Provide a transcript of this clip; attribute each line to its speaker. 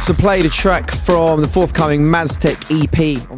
Speaker 1: So played a track from the forthcoming Maztec EP